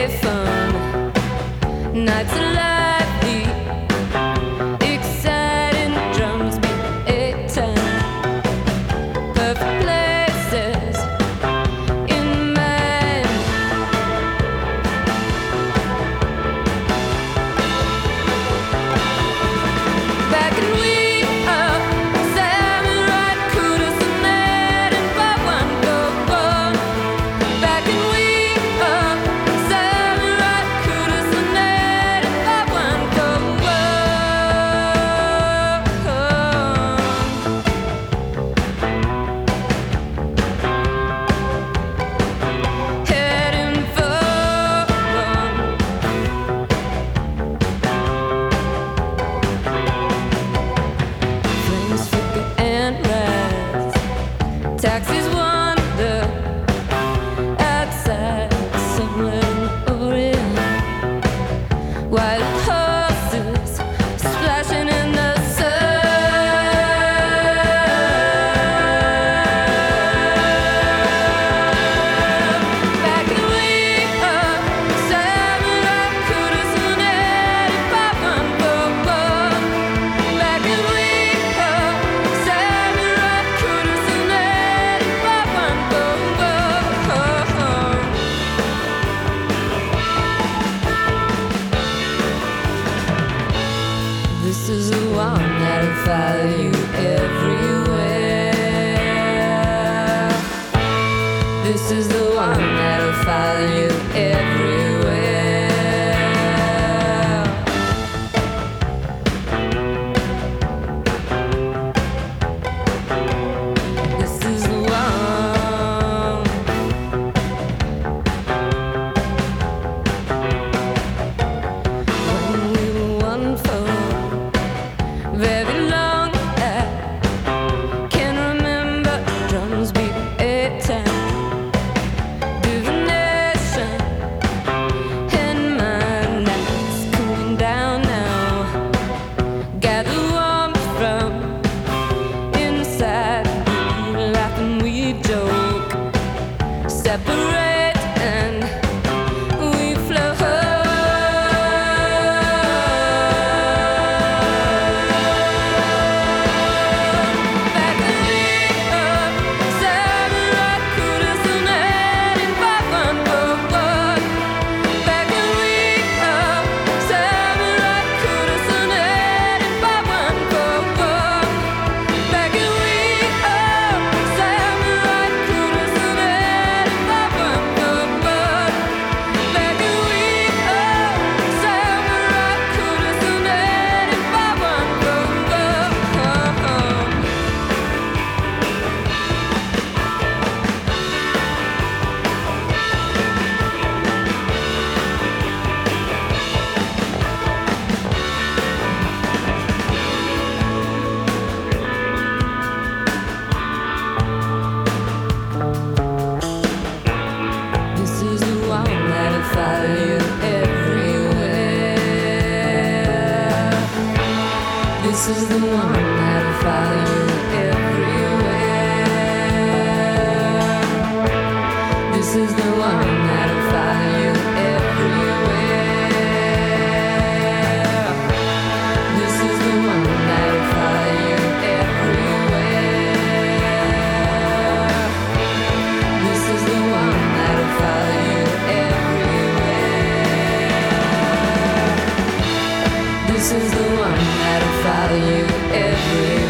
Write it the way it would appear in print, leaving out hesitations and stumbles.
fun. Nights are lively, exciting, drums beat 8-10. Perfect places in mind. Back in we up, samurai, kudos and and one go on. Back in we up, samurai, kudos and one go on. Heading for flames flicker and rise. Taxis wander outside somewhere in the Orient. Wild horses splashing in the sun. Back in we up, samurai, kudos and one go on. Back in we up, samurai, kudos and one go on. This is the one that'll follow you everywhere. This is the one that'll follow you everywhere. This is the one. When we were one for very long, I can remember drums beat 8-10. Divination in my nights cooling down now. Gather warmth from inside. We laugh and we joke. Separate and we flow. Back in we up, samurai, kudos and one go on. Back in we up, samurai, kudos and one go on. Back in we up, samurai, kudos and one go on. Back in we up, samurai, kudos and one go on. This is the one that'll follow you everywhere. This is the one that'll follow you everywhere. This is the one that'll follow you everywhere. This is the one that'll follow you everywhere. This is the one that'll follow you everywhere. This is the one that'll follow you everywhere.